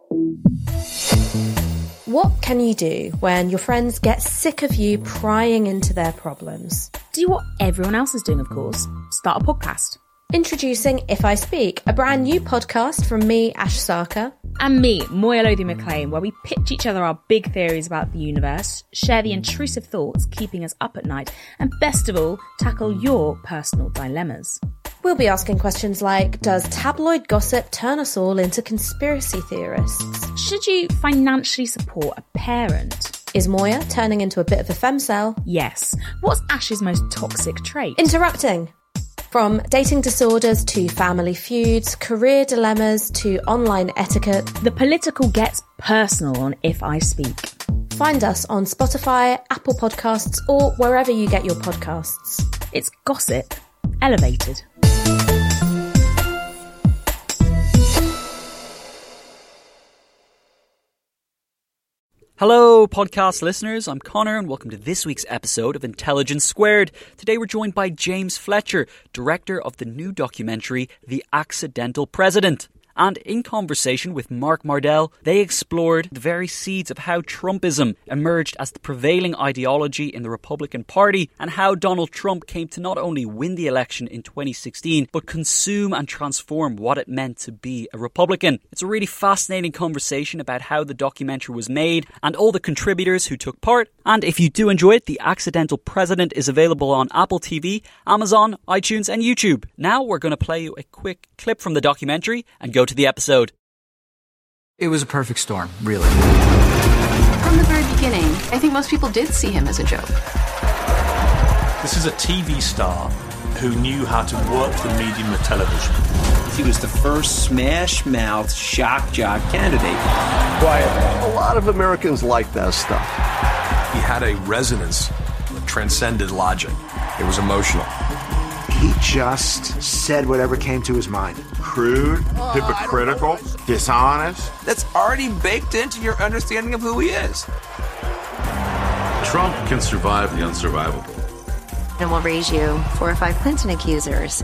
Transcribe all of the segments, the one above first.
What can you do when your friends get sick of you prying into their problems? Do what everyone else is doing, of course. Start a podcast. Introducing If I Speak, a brand new podcast from me, Ash Sarkar. And me, Moya Lothian-McLean, where we pitch each other our big theories about the universe, share the intrusive thoughts keeping us up at night, and best of all, tackle your personal dilemmas. We'll be asking questions like, does tabloid gossip turn us all into conspiracy theorists? Should you financially support a parent? Is Moya turning into a bit of a femcel? Yes. What's Ash's most toxic trait? Interrupting. From dating disorders to family feuds, career dilemmas to online etiquette. The political gets personal on If I Speak. Find us on Spotify, Apple Podcasts, or wherever you get your podcasts. It's gossip elevated. Hello, podcast listeners. I'm Connor, and welcome to this week's episode of Intelligence Squared. Today we're joined by James Fletcher, director of the new documentary, The Accidental President. And in conversation with Mark Mardell, they explored the very seeds of how Trumpism emerged as the prevailing ideology in the Republican Party and how Donald Trump came to not only win the election in 2016, but consume and transform what it meant to be a Republican. It's a really fascinating conversation about how the documentary was made and all the contributors who took part. And if you do enjoy it, The Accidental President is available on Apple TV, Amazon, iTunes and YouTube. Now we're going to play you a quick clip from the documentary and go to the episode. It was a perfect storm, really. From the very beginning, I think most people did see him as a joke. This is a TV star who knew how to work the medium of television. He was the first smash-mouth shock jock candidate. Quiet. A lot of Americans like that stuff. He had a resonance that transcended logic. It was emotional. He just said whatever came to his mind. Crude, hypocritical, dishonest. That's already baked into your understanding of who he is. Trump can survive the unsurvivable. And we'll raise you 4 or 5 Clinton accusers.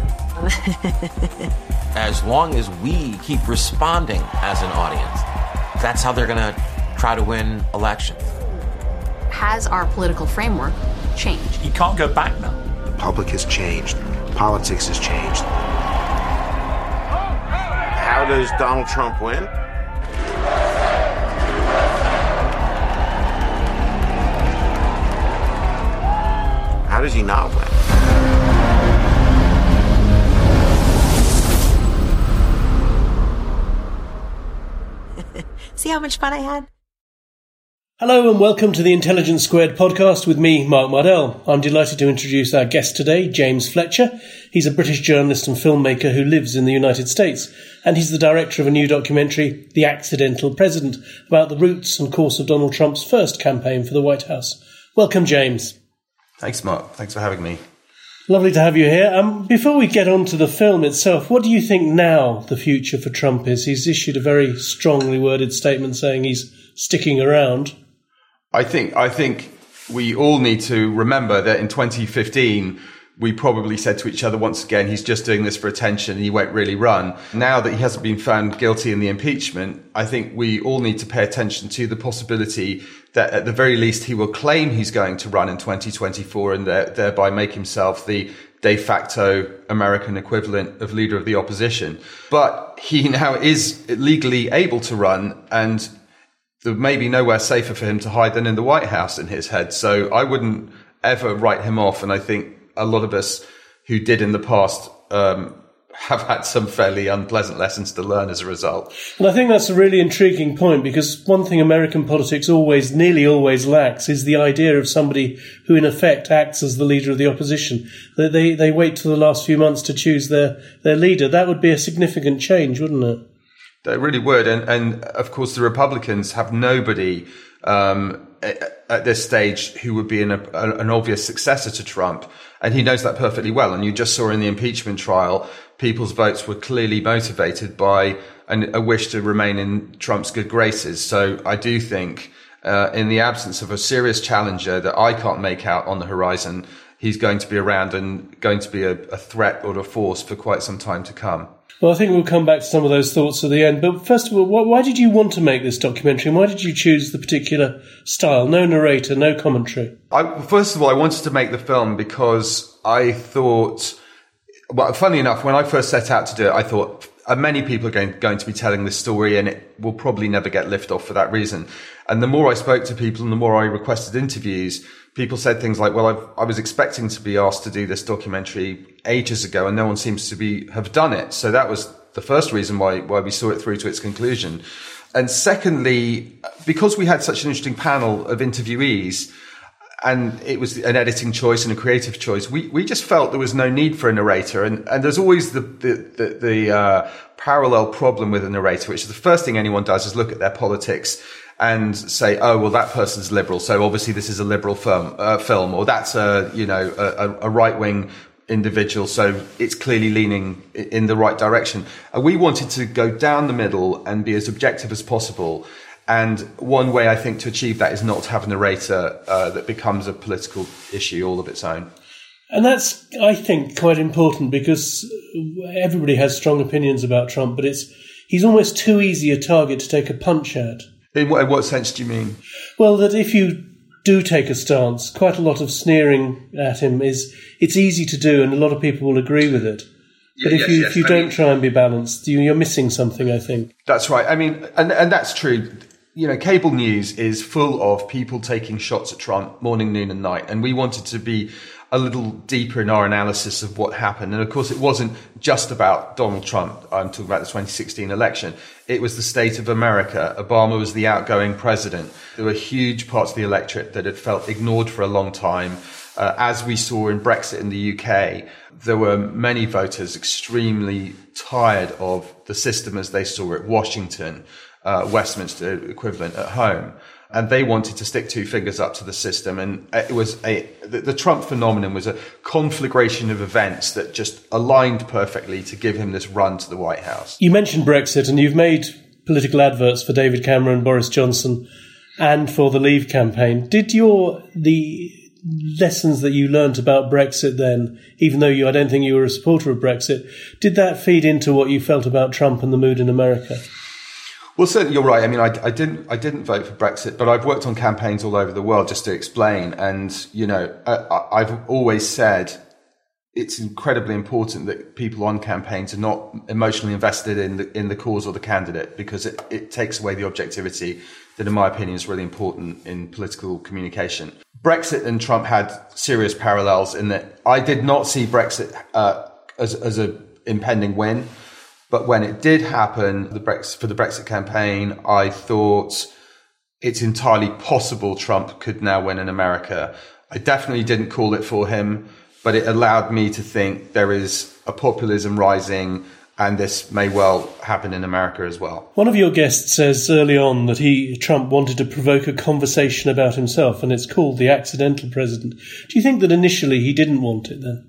As long as we keep responding as an audience, that's how they're going to try to win elections. Has our political framework changed? You can't go back now. The public has changed. Politics has changed. How does Donald Trump win? How does he not win? See how much fun I had? Hello and welcome to the Intelligence Squared podcast with me, Mark Mardell. I'm delighted to introduce our guest today, James Fletcher. He's a British journalist and filmmaker who lives in the United States, and he's the director of a new documentary, The Accidental President, about the roots and course of Donald Trump's first campaign for the White House. Welcome, James. Thanks, Mark. Thanks for having me. Lovely to have you here. Before we get on to the film itself, what do you think now the future for Trump is? He's issued a very strongly worded statement saying he's sticking around. I think we all need to remember that in 2015, we probably said to each other once again, he's just doing this for attention and he won't really run. Now that he hasn't been found guilty in the impeachment, I think we all need to pay attention to the possibility that at the very least he will claim he's going to run in 2024 and thereby make himself the de facto American equivalent of leader of the opposition. But he now is legally able to run, and there may be nowhere safer for him to hide than in the White House in his head. So I wouldn't ever write him off. And I think a lot of us who did in the past have had some fairly unpleasant lessons to learn as a result. And I think that's a really intriguing point, because one thing American politics nearly always lacks is the idea of somebody who in effect acts as the leader of the opposition. They wait till the last few months to choose their leader. That would be a significant change, wouldn't it? They really would. And of course, the Republicans have nobody at this stage who would be an obvious successor to Trump. And he knows that perfectly well. And you just saw in the impeachment trial, people's votes were clearly motivated by a wish to remain in Trump's good graces. So I do think in the absence of a serious challenger that I can't make out on the horizon, he's going to be around and going to be a threat or a force for quite some time to come. Well, I think we'll come back to some of those thoughts at the end. But first of all, why did you want to make this documentary, and why did you choose the particular style? No narrator, no commentary. First of all, I wanted to make the film because I thought, well, funny enough, when I first set out to do it, I thought many people are going to be telling this story, and it will probably never get lifted off for that reason. And the more I spoke to people and the more I requested interviews, people said things like, well, I was expecting to be asked to do this documentary ages ago and no one seems to have done it. So that was the first reason why we saw it through to its conclusion. And secondly, because we had such an interesting panel of interviewees and it was an editing choice and a creative choice, we just felt there was no need for a narrator. And there's always the parallel problem with a narrator, which is the first thing anyone does is look at their politics and say, oh, well, that person's liberal, so obviously this is a liberal film, or that's a right-wing individual, so it's clearly leaning in the right direction. And we wanted to go down the middle and be as objective as possible. And one way, I think, to achieve that is not to have a narrator that becomes a political issue all of its own. And that's, I think, quite important because everybody has strong opinions about Trump, but he's almost too easy a target to take a punch at. In what sense do you mean? Well, that if you do take a stance, quite a lot of sneering at him it's easy to do, and a lot of people will agree with it. But if you don't try and be balanced, you're missing something, I think. That's right. I mean, and that's true. You know, cable news is full of people taking shots at Trump morning, noon and night. And we wanted to be a little deeper in our analysis of what happened. And of course, it wasn't just about Donald Trump. I'm talking about the 2016 election. It was the state of America. Obama was the outgoing president. There were huge parts of the electorate that had felt ignored for a long time. As we saw in Brexit in the UK, there were many voters extremely tired of the system as they saw it, Washington, Westminster equivalent at home. And they wanted to stick two fingers up to the system. And it was the Trump phenomenon was a conflagration of events that just aligned perfectly to give him this run to the White House. You mentioned Brexit, and you've made political adverts for David Cameron, Boris Johnson, and for the Leave campaign. Did the lessons that you learnt about Brexit then, even though I don't think you were a supporter of Brexit, did that feed into what you felt about Trump and the mood in America? Well, certainly you're right. I mean, I didn't vote for Brexit, but I've worked on campaigns all over the world just to explain. And, you know, I've always said it's incredibly important that people on campaigns are not emotionally invested in the cause or the candidate, because it takes away the objectivity that, in my opinion, is really important in political communication. Brexit and Trump had serious parallels in that I did not see Brexit as an impending win. But when it did happen, for the Brexit campaign, I thought it's entirely possible Trump could now win in America. I definitely didn't call it for him, but it allowed me to think there is a populism rising, and this may well happen in America as well. One of your guests says early on that Trump wanted to provoke a conversation about himself, and it's called The Accidental President. Do you think that initially he didn't want it then?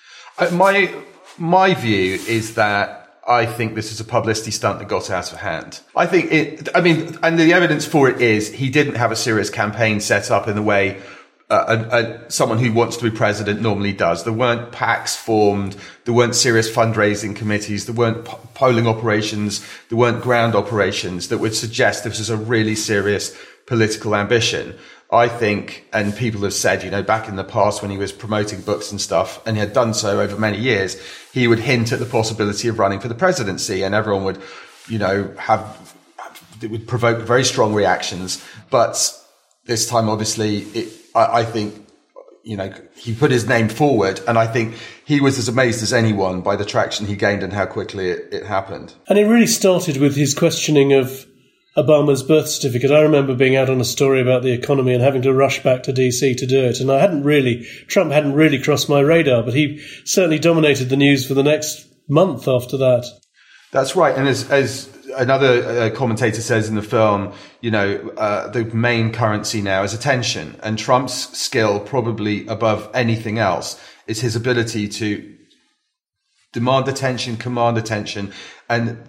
My view is that I think this is a publicity stunt that got out of hand. I think and the evidence for it is he didn't have a serious campaign set up in the way someone who wants to be president normally does. There weren't PACs formed. There weren't serious fundraising committees. There weren't polling operations. There weren't ground operations that would suggest this was a really serious political ambition. I think, and people have said, you know, back in the past when he was promoting books and stuff, and he had done so over many years, he would hint at the possibility of running for the presidency, and everyone would, you know, it would provoke very strong reactions. But this time, obviously, I think, you know, he put his name forward, and I think he was as amazed as anyone by the traction he gained and how quickly it happened. And it really started with his questioning of Obama's birth certificate. I remember being out on a story about the economy and having to rush back to DC to do it. And Trump hadn't really crossed my radar, but he certainly dominated the news for the next month after that. That's right. And as another commentator says in the film, you know, the main currency now is attention. And Trump's skill, probably above anything else, is his ability to demand attention, command attention, and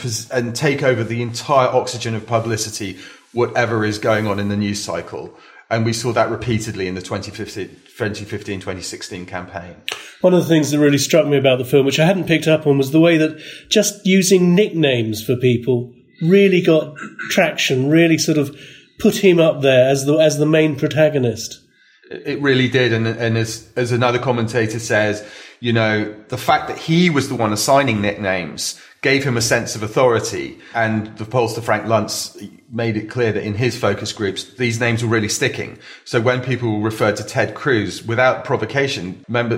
take over the entire oxygen of publicity, whatever is going on in the news cycle. And we saw that repeatedly in the 2015-2016 campaign. One of the things that really struck me about the film, which I hadn't picked up on, was the way that just using nicknames for people really got traction, really sort of put him up there as the main protagonist. It really did. And as another commentator says, you know, the fact that he was the one assigning nicknames gave him a sense of authority. And the pollster Frank Luntz made it clear that in his focus groups, these names were really sticking. So when people referred to Ted Cruz without provocation, members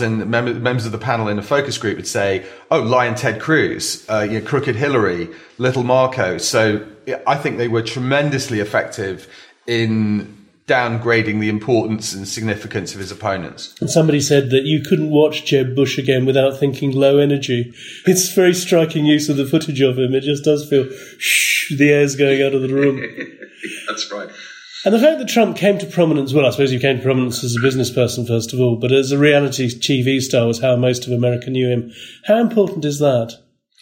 of the panel in a focus group would say, oh, Lion Ted Cruz, Crooked Hillary, Little Marco. So I think they were tremendously effective in downgrading the importance and significance of his opponents. And somebody said that you couldn't watch Jeb Bush again without thinking low energy. It's very striking use of the footage of him. It just does feel, the air's going out of the room. That's right. And the fact that Trump came to prominence, well, I suppose he came to prominence as a business person, first of all, but as a reality TV star was how most of America knew him. How important is that?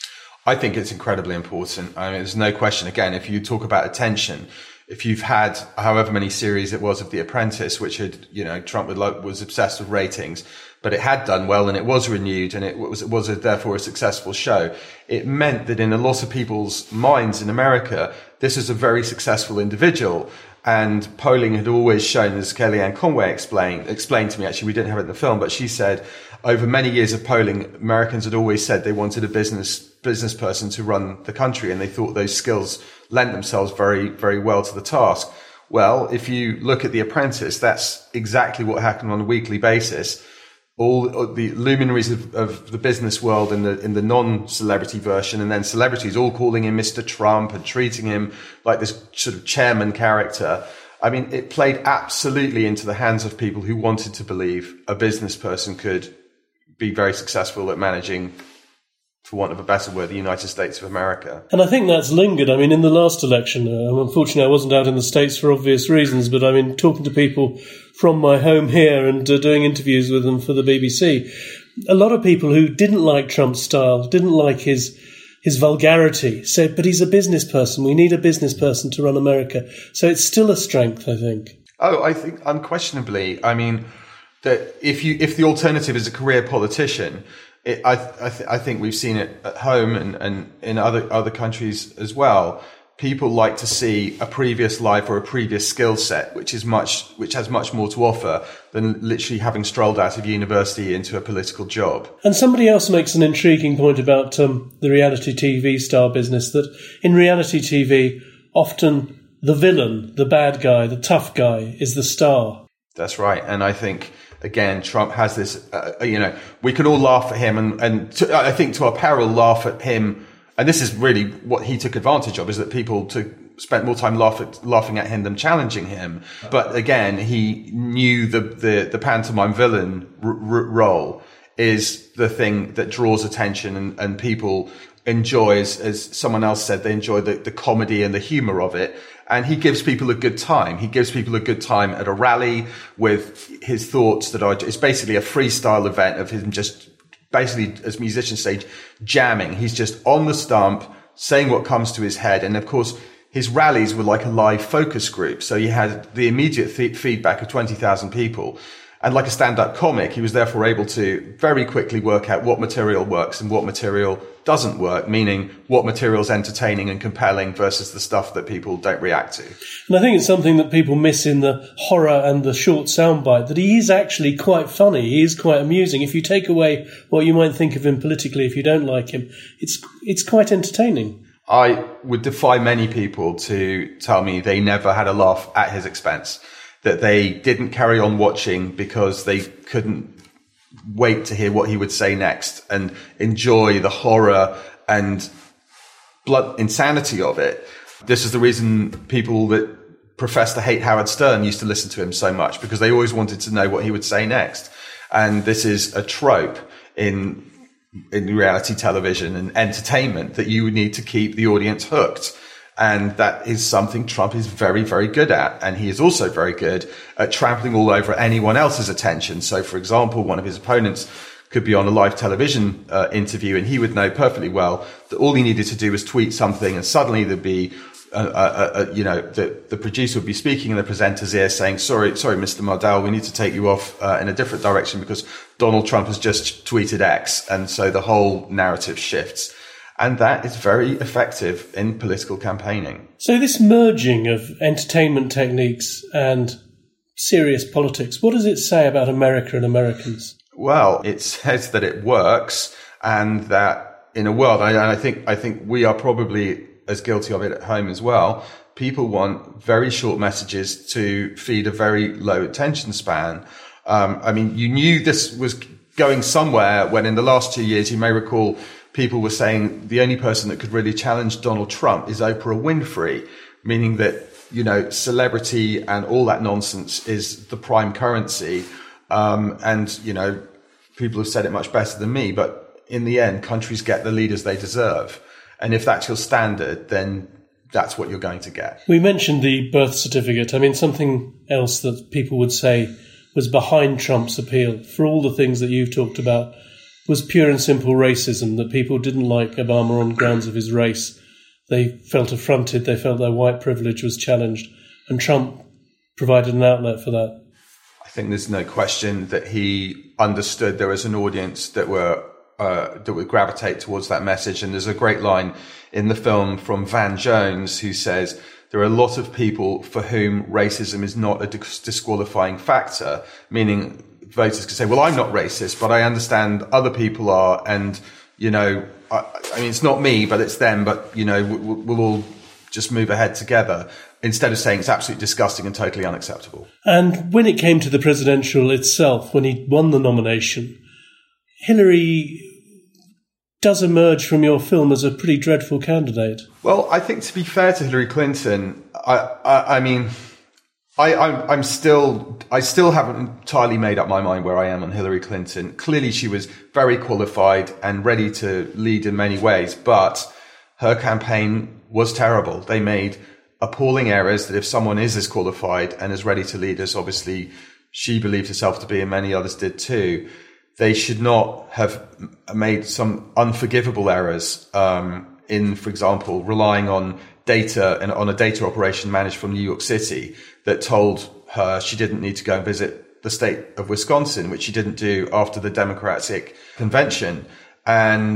I think it's incredibly important. I mean, there's no question. Again, if you talk about attention, if you've had however many series it was of The Apprentice, which had, you know, Trump was obsessed with ratings, but it had done well and it was renewed and it was therefore a successful show. It meant that in a lot of people's minds in America, this is a very successful individual. And polling had always shown, as Kellyanne Conway explained to me, actually, we didn't have it in the film, but she said over many years of polling, Americans had always said they wanted a business person to run the country, and they thought those skills lent themselves very, very well to the task. Well, if you look at The Apprentice, that's exactly what happened on a weekly basis. All the luminaries of the business world in the non-celebrity version, and then celebrities all calling him Mr. Trump and treating him like this sort of chairman character. I mean, it played absolutely into the hands of people who wanted to believe a business person could be very successful at managing, for want of a better word, the United States of America. And I think that's lingered. I mean, in the last election, unfortunately I wasn't out in the States for obvious reasons, but I mean, talking to people from my home here and doing interviews with them for the BBC, a lot of people who didn't like Trump's style, didn't like his vulgarity, said, but he's a business person. We need a business person to run America. So it's still a strength, I think. Oh, I think unquestionably. I mean, that if the alternative is a career politician, I think we've seen it at home and in other countries as well. People like to see a previous life or a previous skill set, which has much more to offer than literally having strolled out of university into a political job. And somebody else makes an intriguing point about the reality TV star business, that in reality TV, often the villain, the bad guy, the tough guy is the star. That's right. And I think, again, Trump has this, we can all laugh at him and I think to our peril laugh at him. And this is really what he took advantage of, is that people spent more time laughing at him than challenging him. But again, he knew the pantomime villain role is the thing that draws attention and people enjoy, as someone else said, they enjoy the comedy and the humor of it. And he gives people a good time. He gives people a good time at a rally with his thoughts it's basically a freestyle event of him just basically, as musicians say, jamming. He's just on the stump, saying what comes to his head. And of course, his rallies were like a live focus group. So he had the immediate feedback of 20,000 people. And like a stand-up comic, he was therefore able to very quickly work out what material works and what material doesn't work, meaning what material is entertaining and compelling versus the stuff that people don't react to. And I think it's something that people miss in the horror and the short soundbite, that he is actually quite funny. He is quite amusing. If you take away what you might think of him politically, if you don't like him, it's quite entertaining. I would defy many people to tell me they never had a laugh at his expense, that they didn't carry on watching because they couldn't wait to hear what he would say next and enjoy the horror and blood insanity of it. This is the reason people that profess to hate Howard Stern used to listen to him so much, because they always wanted to know what he would say next. And this is a trope in reality television and entertainment, that you need to keep the audience hooked. And that is something Trump is very, very good at. And he is also very good at trampling all over anyone else's attention. So, for example, one of his opponents could be on a live television interview, and he would know perfectly well that all he needed to do was tweet something, and suddenly there'd be the producer would be speaking in the presenter's ear saying, sorry, Mr. Mardell, we need to take you off in a different direction because Donald Trump has just tweeted X. And so the whole narrative shifts. And that is very effective in political campaigning. So this merging of entertainment techniques and serious politics, what does it say about America and Americans? Well, it says that it works, and that in a world, I think we are probably as guilty of it at home as well. People want very short messages to feed a very low attention span. You knew this was going somewhere when in the last 2 years, you may recall, people were saying the only person that could really challenge Donald Trump is Oprah Winfrey, meaning that, celebrity and all that nonsense is the prime currency. People have said it much better than me, but in the end, countries get the leaders they deserve. And if that's your standard, then that's what you're going to get. We mentioned the birth certificate. Something else that people would say was behind Trump's appeal, for all the things that you've talked about, was pure and simple racism, that people didn't like Obama on grounds of his race. They felt affronted, they felt their white privilege was challenged, and Trump provided an outlet for that. I think there's no question that he understood there was an audience that would gravitate towards that message. And there's a great line in the film from Van Jones who says, there are a lot of people for whom racism is not a disqualifying factor, meaning voters can say, well, I'm not racist, but I understand other people are. And, it's not me, but it's them. But, we'll all just move ahead together, instead of saying it's absolutely disgusting and totally unacceptable. And when it came to the presidential itself, when he won the nomination, Hillary does emerge from your film as a pretty dreadful candidate. Well, I think, to be fair to Hillary Clinton, I still haven't entirely made up my mind where I am on Hillary Clinton. Clearly, she was very qualified and ready to lead in many ways, but her campaign was terrible. They made appalling errors that if someone is as qualified and as ready to lead as obviously she believed herself to be, and many others did too, they should not have made some unforgivable errors in, for example, relying on data and on a data operation managed from New York City that told her she didn't need to go and visit the state of Wisconsin, which she didn't do after the Democratic convention. And,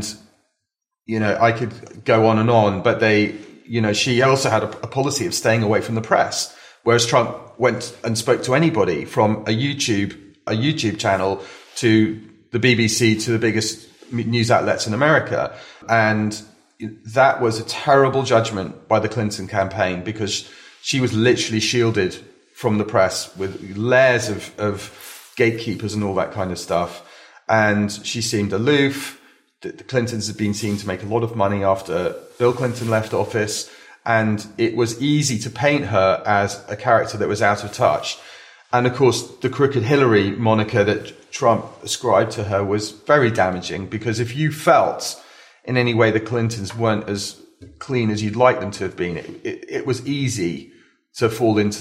I could go on, but she also had a policy of staying away from the press, whereas Trump went and spoke to anybody from a YouTube channel to the BBC to the biggest news outlets in America. And that was a terrible judgment by the Clinton campaign, because she was literally shielded from the press with layers of gatekeepers and all that kind of stuff. And she seemed aloof. The Clintons had been seen to make a lot of money after Bill Clinton left office. And it was easy to paint her as a character that was out of touch. And of course, the Crooked Hillary moniker that Trump ascribed to her was very damaging, because if you felt in any way the Clintons weren't as clean as you'd like them to have been, it was easy to fall into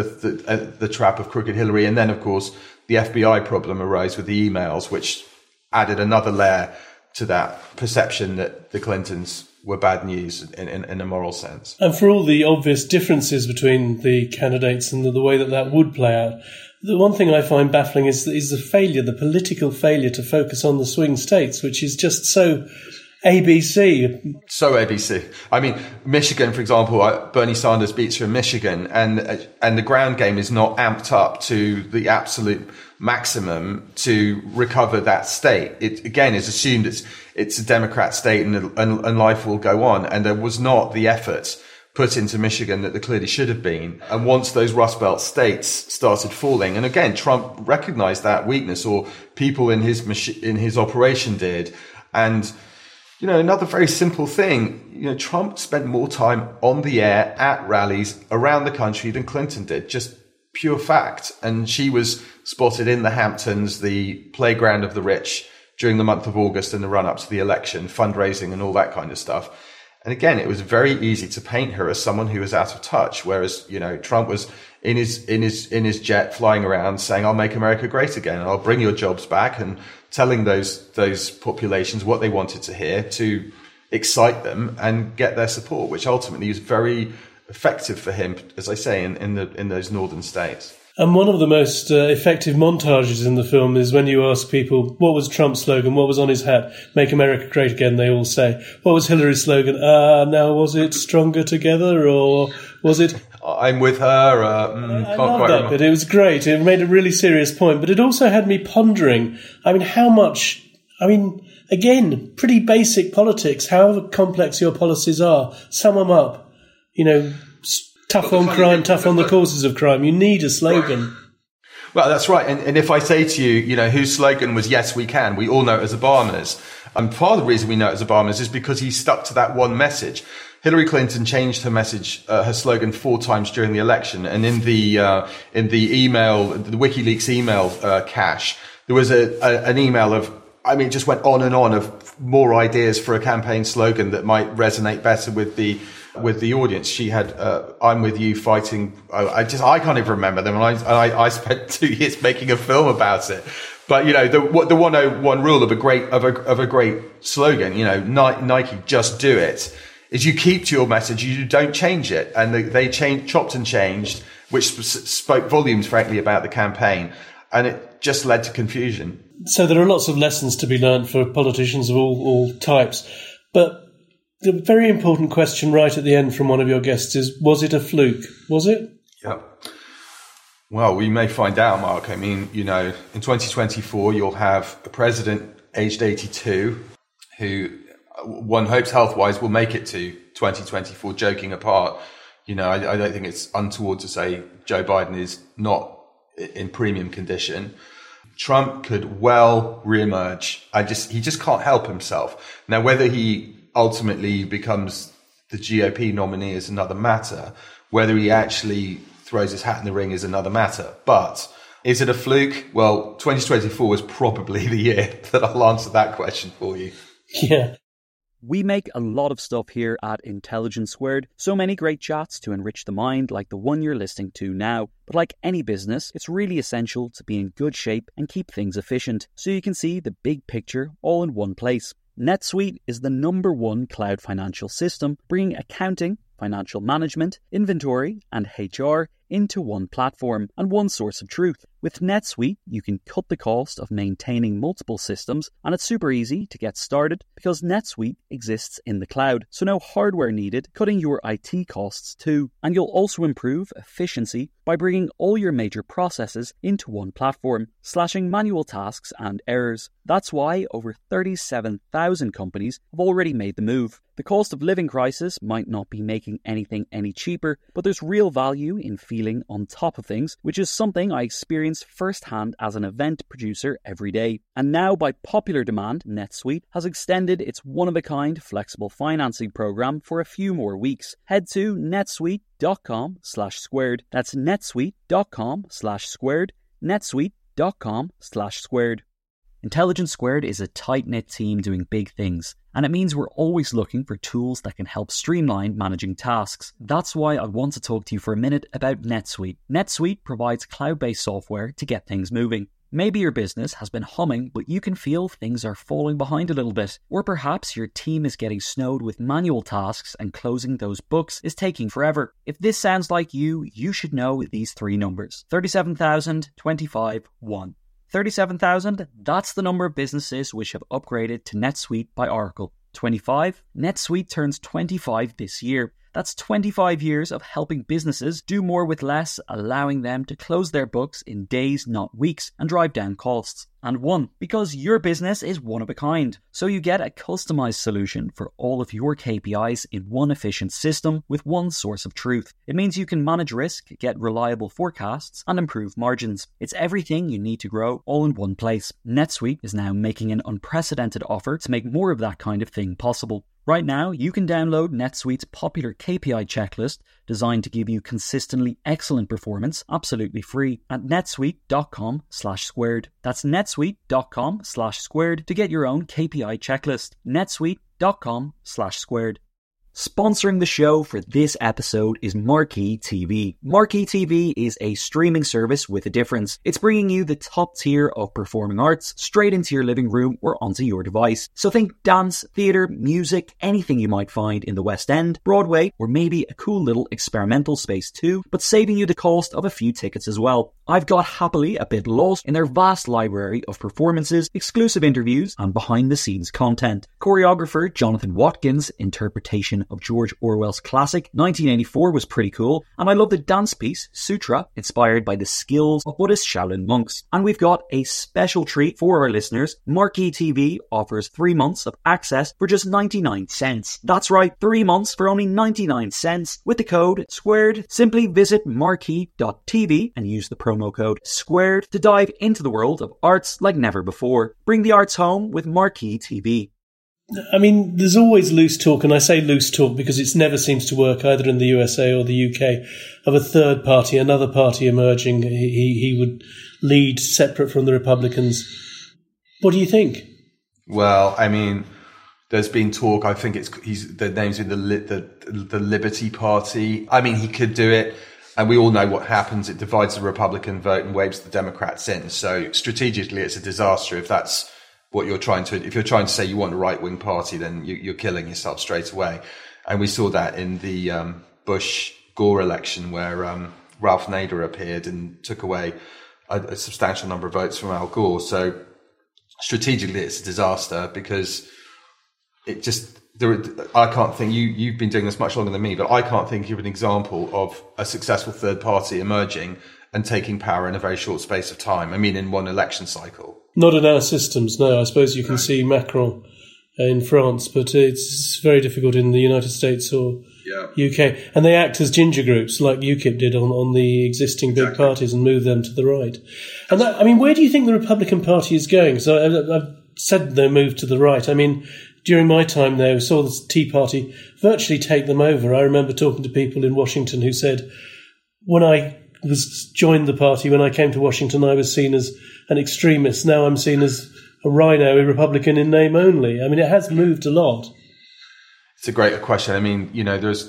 the trap of Crooked Hillary. And then, of course, the FBI problem arose with the emails, which added another layer to that perception that the Clintons were bad news in a moral sense. And for all the obvious differences between the candidates and the way that would play out, the one thing I find baffling is the political failure to focus on the swing states, which is just so ABC. So ABC. Michigan, for example, Bernie Sanders beats her in Michigan, and the ground game is not amped up to the absolute maximum to recover that state. It again is assumed it's a Democrat state and life will go on, and there was not the effort put into Michigan that there clearly should have been. And once those Rust Belt states started falling, and again Trump recognized that weakness, or people in his operation did, and another very simple thing, Trump spent more time on the air at rallies around the country than Clinton did. Just pure fact. And she was spotted in the Hamptons, the playground of the rich, during the month of August in the run up to the election, fundraising and all that kind of stuff. And again, it was very easy to paint her as someone who was out of touch, whereas, Trump was in his jet flying around saying, I'll make America great again and I'll bring your jobs back, and telling those populations what they wanted to hear to excite them and get their support, which ultimately was very effective for him, as I say, in those northern states. And one of the most effective montages in the film is when you ask people, what was Trump's slogan? What was on his hat? Make America Great Again, they all say. What was Hillary's slogan? Now, was it Stronger Together, or was it... I'm with her. I love that bit. It was great. It made a really serious point, but it also had me pondering, how much... again, pretty basic politics, how complex your policies are. Sum them up. Tough on crime, tough on the causes of crime. You need a slogan. Right. Well, that's right. And if I say to you, whose slogan was "Yes, we can," we all know it as Obama's. And part of the reason we know it as Obama's is because he stuck to that one message. Hillary Clinton changed her message, her slogan 4 times during the election. And in the email, the WikiLeaks email cache, there was an email of, it just went on and on of more ideas for a campaign slogan that might resonate better with the audience. She had, I'm with you fighting. I can't even remember them. And I spent 2 years making a film about it. But, the 101 rule of a great slogan, Nike, just do it, is you keep to your message. You don't change it. And they chopped and changed, which spoke volumes, frankly, about the campaign. And it just led to confusion. So there are lots of lessons to be learned for politicians of all types. But the very important question right at the end from one of your guests is, was it a fluke? Was it? Yeah. Well, we may find out, Mark. In 2024, you'll have a president aged 82 who one hopes health-wise will make it to 2024, joking apart. I don't think it's untoward to say Joe Biden is not in premium condition. Trump could well reemerge. He just can't help himself. Now, whether he ultimately becomes the GOP nominee is another matter. Whether he actually throws his hat in the ring is another matter. But is it a fluke? Well, 2024 is probably the year that I'll answer that question for you. Yeah. We make a lot of stuff here at Intelligence Squared, so many great chats to enrich the mind like the one you're listening to now. But like any business, it's really essential to be in good shape and keep things efficient, so you can see the big picture all in one place. NetSuite is the #1 cloud financial system, bringing accounting, financial management, inventory, and HR into one platform and one source of truth. With NetSuite, you can cut the cost of maintaining multiple systems, and it's super easy to get started because NetSuite exists in the cloud, so no hardware needed, cutting your IT costs too. And you'll also improve efficiency by bringing all your major processes into one platform, slashing manual tasks and errors. That's why over 37,000 companies have already made the move. The cost of living crisis might not be making anything any cheaper, but there's real value in feeling on top of things, which is something I experience firsthand as an event producer every day. And now, by popular demand, NetSuite has extended its one-of-a-kind flexible financing program for a few more weeks. Head to netsuite.com/squared. That's netsuite.com/squared. netsuite.com/squared. Intelligence Squared is a tight-knit team doing big things, and it means we're always looking for tools that can help streamline managing tasks. That's why I want to talk to you for a minute about NetSuite. NetSuite provides cloud-based software to get things moving. Maybe your business has been humming, but you can feel things are falling behind a little bit. Or perhaps your team is getting snowed with manual tasks and closing those books is taking forever. If this sounds like you should know these 3 numbers. 37,000, 25, 1. 37,000, that's the number of businesses which have upgraded to NetSuite by Oracle. 25, NetSuite turns 25 this year. That's 25 years of helping businesses do more with less, allowing them to close their books in days, not weeks, and drive down costs. And 1, because your business is one of a kind. So you get a customized solution for all of your KPIs in one efficient system with one source of truth. It means you can manage risk, get reliable forecasts, and improve margins. It's everything you need to grow all in one place. NetSuite is now making an unprecedented offer to make more of that kind of thing possible. Right now, you can download NetSuite's popular KPI checklist designed to give you consistently excellent performance absolutely free at netsuite.com/squared. That's netsuite.com/squared to get your own KPI checklist. netsuite.com/squared. Sponsoring the show for this episode is Marquee TV. Marquee TV is a streaming service with a difference. It's bringing you the top tier of performing arts straight into your living room or onto your device. So think dance, theatre, music, anything you might find in the West End, Broadway, or maybe a cool little experimental space too, but saving you the cost of a few tickets as well. I've got happily a bit lost in their vast library of performances, exclusive interviews, and behind-the-scenes content. Choreographer Jonathan Watkins' interpretation of George Orwell's classic 1984 was pretty cool, and I love the dance piece Sutra, inspired by the skills of Buddhist Shaolin monks. And we've got a special treat for our listeners. Marquee TV offers 3 months of access for just 99 cents. That's right, 3 months for only 99 cents. With the code SQUARED, simply visit marquee.tv and use the promo code SQUARED to dive into the world of arts like never before. Bring the arts home with Marquee TV. I mean, there's always loose talk, and I say loose talk because it never seems to work either in the USA or the UK, of a third party, another party emerging. He would lead separate from the Republicans. What do you think? Well, I mean, there's been talk. I think the name's in the Liberty Party. I mean, he could do it. And we all know what happens. It divides the Republican vote and waves the Democrats in. So strategically, it's a disaster if that's what you're trying to, if you're trying to say you want a right-wing party, then you're killing yourself straight away. And we saw that in the Bush-Gore election where Ralph Nader appeared and took away a substantial number of votes from Al Gore. So strategically, it's a disaster because it just... I can't think, you've been doing this much longer than me, but I can't think of an example of a successful third party emerging and taking power in a very short space of time. I mean, in one election cycle. Not in our systems, no. I suppose you can see Macron in France, but it's very difficult in the United States or UK. And they act as ginger groups like UKIP did on the existing big parties and move them to the right. And that, I mean, where do you think the Republican Party is going? So I've said they moved to the right. I mean, during my time there, we saw the Tea Party virtually take them over. I remember talking to people in Washington who said, when I joined the party, when I came to Washington, I was seen as an extremist. Now I'm seen as a rhino, a Republican in name only. I mean, it has moved a lot. It's a great question. I mean, you know, there is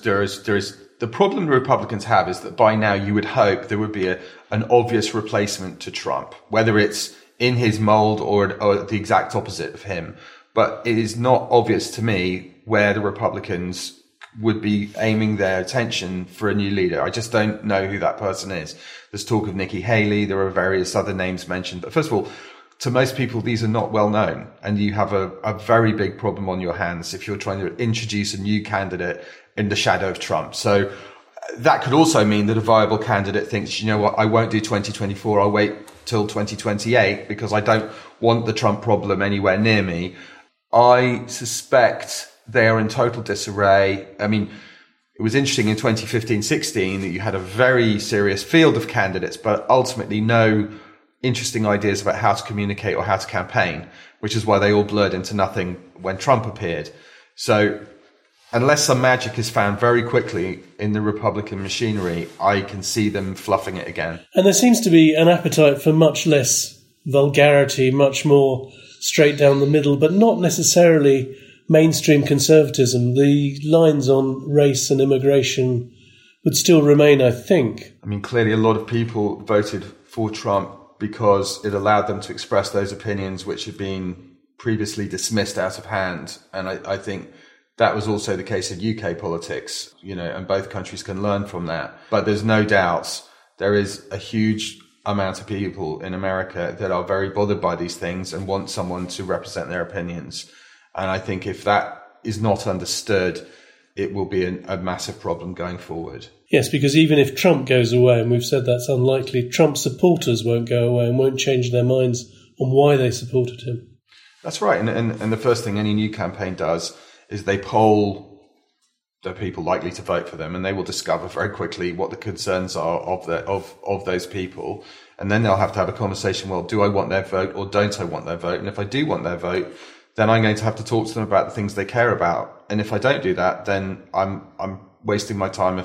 the problem the Republicans have is that by now you would hope there would be an obvious replacement to Trump, whether it's in his mold or the exact opposite of him. But it is not obvious to me where the Republicans would be aiming their attention for a new leader. I just don't know who that person is. There's talk of Nikki Haley. There are various other names mentioned. But first of all, to most people, these are not well known. And you have a very big problem on your hands if you're trying to introduce a new candidate in the shadow of Trump. So that could also mean that a viable candidate thinks, you know what, I won't do 2024. I'll wait till 2028 because I don't want the Trump problem anywhere near me. I suspect they are in total disarray. I mean, it was interesting in 2015-16 that you had a very serious field of candidates, but ultimately no interesting ideas about how to communicate or how to campaign, which is why they all blurred into nothing when Trump appeared. So unless some magic is found very quickly in the Republican machinery, I can see them fluffing it again. And there seems to be an appetite for much less vulgarity, much more straight down the middle, but not necessarily mainstream conservatism. The lines on race and immigration would still remain, I think. I mean, clearly a lot of people voted for Trump because it allowed them to express those opinions which had been previously dismissed out of hand. And I think that was also the case in UK politics, you know, and both countries can learn from that. But there's no doubt there is a huge amount of people in America that are very bothered by these things and want someone to represent their opinions. And I think if that is not understood, it will be a massive problem going forward. Yes, because even if Trump goes away, and we've said that's unlikely, Trump supporters won't go away and won't change their minds on why they supported him. That's right. And the first thing any new campaign does is they poll the people likely to vote for them, and they will discover very quickly what the concerns are of those people. And then they'll have to have a conversation, well, do I want their vote or don't I want their vote? And if I do want their vote, then I'm going to have to talk to them about the things they care about. And if I don't do that, then I'm wasting my time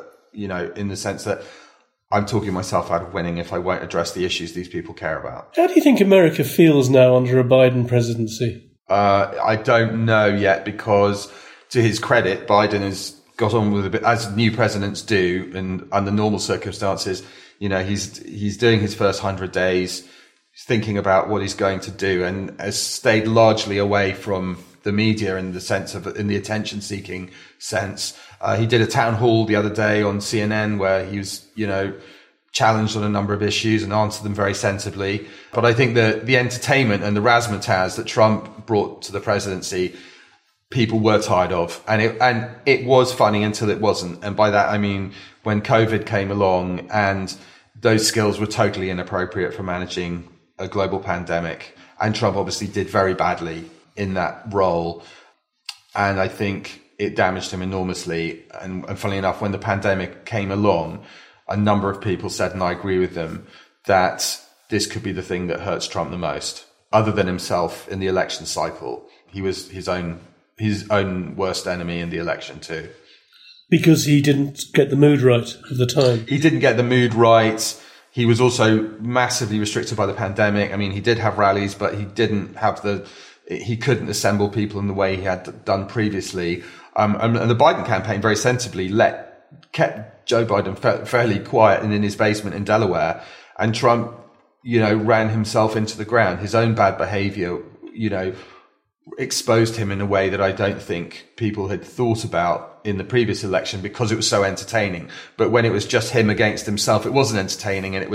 in the sense that I'm talking myself out of winning if I won't address the issues these people care about. How do you think America feels now under a Biden presidency? I don't know yet, because to his credit, Biden has got on with a bit, as new presidents do, and under normal circumstances. He's doing his first 100 days, thinking about what he's going to do, and has stayed largely away from the media in the attention-seeking sense. He did a town hall the other day on CNN where he was, challenged on a number of issues and answered them very sensibly. But I think the entertainment and the razzmatazz that Trump brought to the presidency, people were tired of, and it was funny until it wasn't. And by that I mean when COVID came along, and those skills were totally inappropriate for managing a global pandemic. And Trump obviously did very badly in that role, and I think it damaged him enormously. And funnily enough, when the pandemic came along, a number of people said, and I agree with them, that this could be the thing that hurts Trump the most, other than himself in the election cycle. He was his own worst enemy in the election too. Because he didn't get the mood right at the time. He didn't get the mood right. He was also massively restricted by the pandemic. I mean, he did have rallies, but he didn't have he couldn't assemble people in the way he had done previously. And the Biden campaign very sensibly kept Joe Biden fairly quiet and in his basement in Delaware. And Trump, ran himself into the ground. His own bad behavior, exposed him in a way that I don't think people had thought about in the previous election, because it was so entertaining. But when it was just him against himself, it wasn't entertaining, and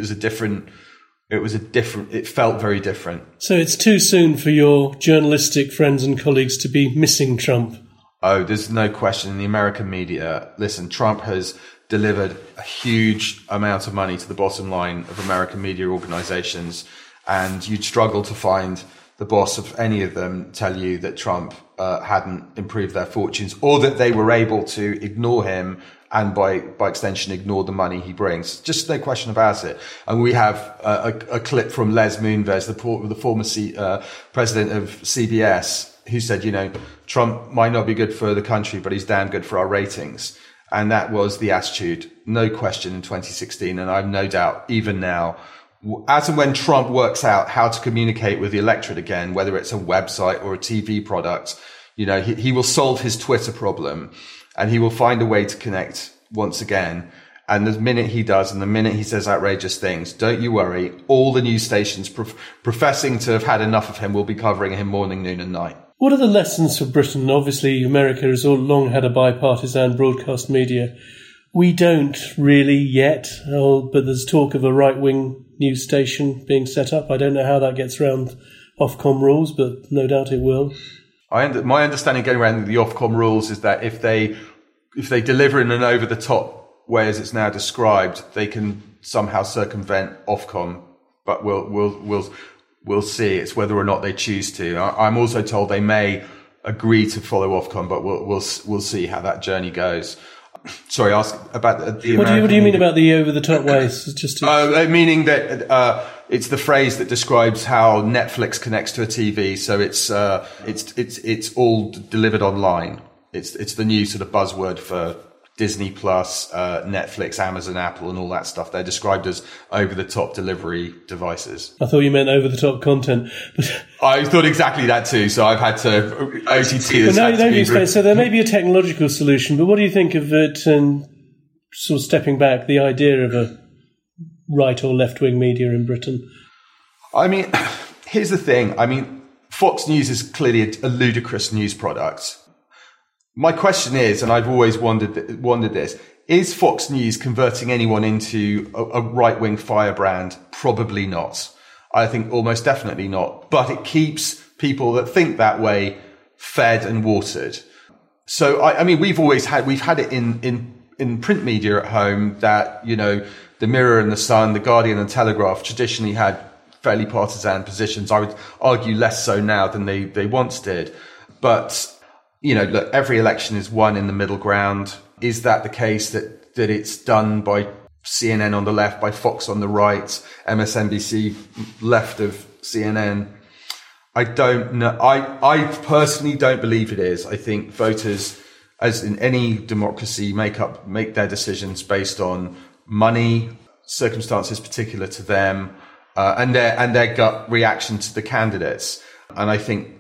it felt very different. So it's too soon for your journalistic friends and colleagues to be missing Trump. Oh, there's no question in the American media. Listen, Trump has delivered a huge amount of money to the bottom line of American media organizations, and you'd struggle to find the boss of any of them tell you that Trump hadn't improved their fortunes, or that they were able to ignore him and by extension ignore the money he brings. Just no question about it. And we have a clip from Les Moonves, the former president of CBS, who said, Trump might not be good for the country, but he's damn good for our ratings. And that was the attitude, no question, in 2016. And I have no doubt, even now, as and when Trump works out how to communicate with the electorate again, whether it's a website or a TV product, he will solve his Twitter problem, and he will find a way to connect once again. And the minute he does, and the minute he says outrageous things, don't you worry, all the news stations professing to have had enough of him will be covering him morning, noon and night. What are the lessons for Britain? Obviously, America has all long had a bipartisan broadcast media. We don't really yet, but there's talk of a right-wing news station being set up. I don't know how that gets around Ofcom rules, but no doubt it will. My understanding going around the Ofcom rules is that if they deliver in an over-the-top way as it's now described, they can somehow circumvent Ofcom. But we'll see. It's whether or not they choose to. I'm also told they may agree to follow Ofcom, but we'll see how that journey goes. Sorry, ask about the. What do you mean about the over-the-top ways? Meaning that it's the phrase that describes how Netflix connects to a TV. So it's all delivered online. It's the new sort of buzzword for Disney Plus, Netflix, Amazon, Apple, and all that stuff. They're described as over-the-top delivery devices. I thought you meant over-the-top content. I thought exactly that too, so I've had to OTT. So there may be a technological solution, but what do you think of it, and sort of stepping back, the idea of a right or left-wing media in Britain? I mean, here's the thing. I mean, Fox News is clearly a ludicrous news product. My question is, and I've always wondered this, is Fox News converting anyone into a right-wing firebrand? Probably not. I think almost definitely not. But it keeps people that think that way fed and watered. So, I mean, we've had it in print media at home that, the Mirror and the Sun, the Guardian and Telegraph traditionally had fairly partisan positions. I would argue less so now than they once did. But look, every election is won in the middle ground. Is that the case that it's done by CNN on the left, by Fox on the right, MSNBC left of CNN? I don't know. I personally don't believe it is. I think voters, as in any democracy, make their decisions based on money, circumstances particular to them, and their gut reaction to the candidates. And I think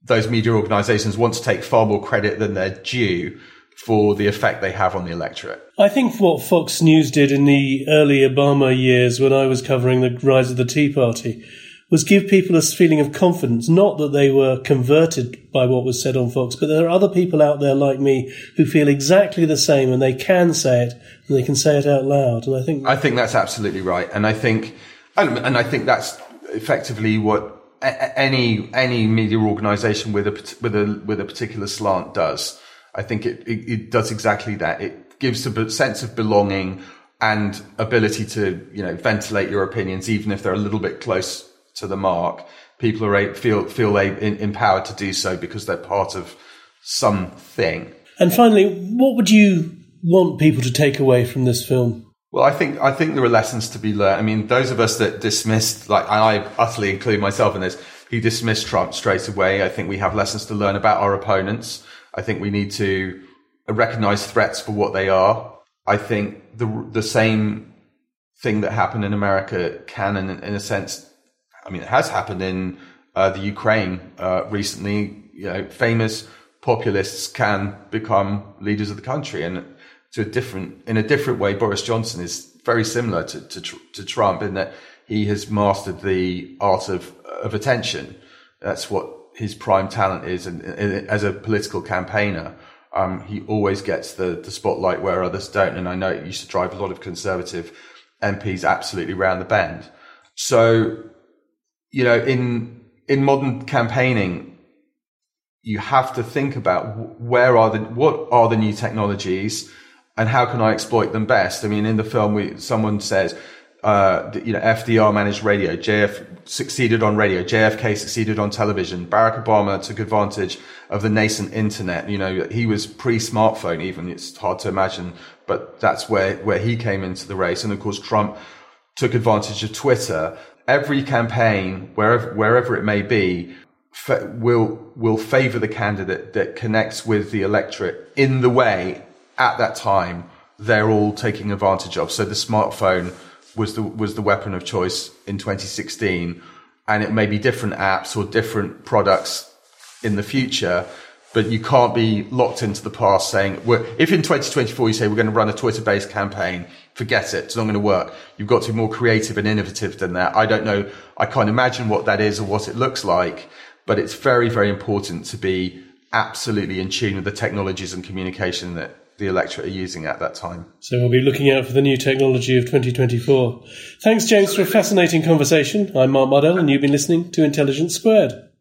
those media organisations want to take far more credit than they're due for the effect they have on the electorate. I think what Fox News did in the early Obama years when I was covering the rise of the Tea Party was give people a feeling of confidence, not that they were converted by what was said on Fox, but there are other people out there like me who feel exactly the same, and they can say it, and they can say it out loud. And I think that's absolutely right. And I think that's effectively what any media organisation with a particular slant does. I think it does exactly that. It gives a sense of belonging and ability to, ventilate your opinions, even if they're a little bit close to the mark. People feel empowered to do so because they're part of something. And finally, what would you want people to take away from this film? Well, I think there are lessons to be learned. I mean, those of us that dismissed, like I utterly include myself in this, who dismissed Trump straight away, I think we have lessons to learn about our opponents. I think we need to recognize threats for what they are. I think the same thing that happened in America can, in a sense, I mean, it has happened in the Ukraine recently. Famous populists can become leaders of the country, and in a different way, Boris Johnson is very similar to Trump in that he has mastered the art of attention. That's what his prime talent is, and as a political campaigner, he always gets the spotlight where others don't. And I know it used to drive a lot of Conservative MPs absolutely round the bend. So, in modern campaigning, you have to think about what are the new technologies and how can I exploit them best. I mean, in the film, someone says, FDR managed radio, JF succeeded on radio, JFK succeeded on television, Barack Obama took advantage of the nascent internet. He was pre-smartphone even, it's hard to imagine, but that's where he came into the race. And of course, Trump took advantage of Twitter. Every campaign, wherever it may be, will favour the candidate that connects with the electorate in the way at that time they're all taking advantage of. So the smartphone was the weapon of choice in 2016, and it may be different apps or different products in the future, but you can't be locked into the past saying, if in 2024 you say we're going to run a Twitter-based campaign, forget it, it's not going to work. You've got to be more creative and innovative than that. I don't know, I can't imagine what that is or what it looks like, but it's very, very important to be absolutely in tune with the technologies and communication that the electorate are using at that time. So we'll be looking out for the new technology of 2024. Thanks, James, for a fascinating conversation. I'm Mark Mardell, and you've been listening to Intelligence Squared.